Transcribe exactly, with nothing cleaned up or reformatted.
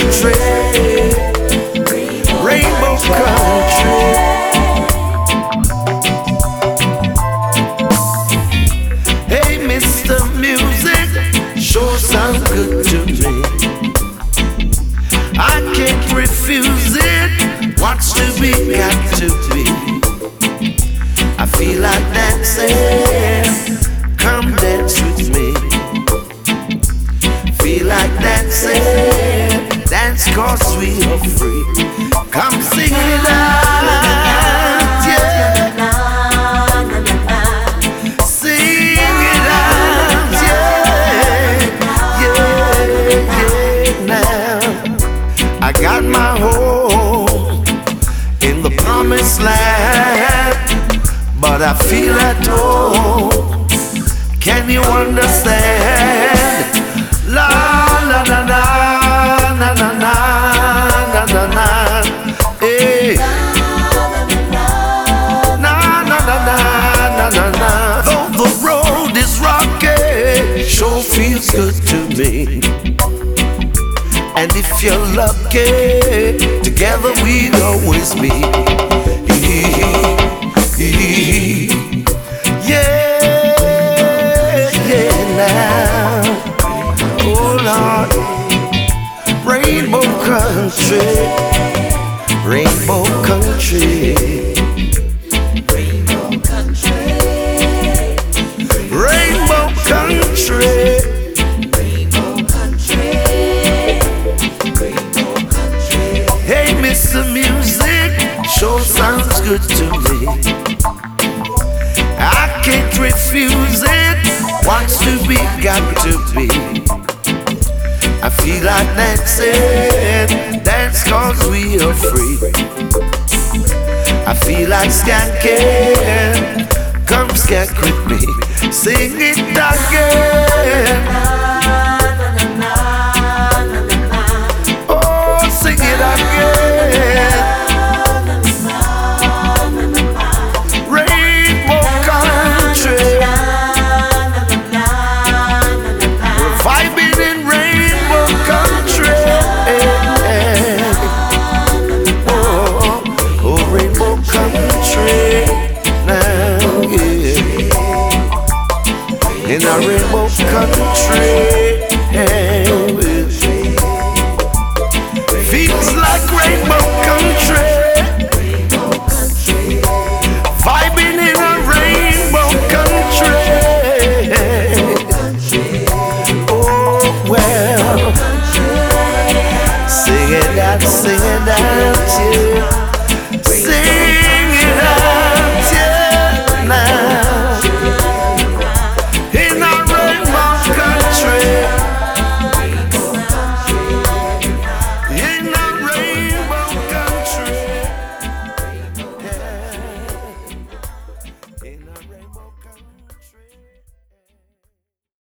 country, rainbow country. Hey, Mister Music, sure sounds good to me. I can't refuse it. What's to be, got to be. I feel like dancing. Come dance with me. Feel like dancing. Dance cause we are free. Come sing it out, yeah. Sing it out, yeah. Yeah, yeah, now I got my home in the promised land, but I feel at home. Can you understand? La la la la na na na na na na. Hey. Na na na na na na na. Though the road is rocky, sure feels good to me. And if you're lucky, together we'll always be. Yeah, yeah, now. Oh Lord, rainbow country, rainbow country, rainbow country, rainbow country. Hey, Mister Music, sure sounds good to me. I can't refuse it. Wants to be, got to be. I feel like dancing. Dance cause we are free. I feel like skanking. Come skank with me. Sing it again. Sing it again. Rainbow country. We're vibing in rainbow country. Oh, oh, rainbow country. Now, yeah. In our rainbow country. Feels like rainbow country. Vibing in a rainbow country. Oh well. Sing it out, sing it out, yeah.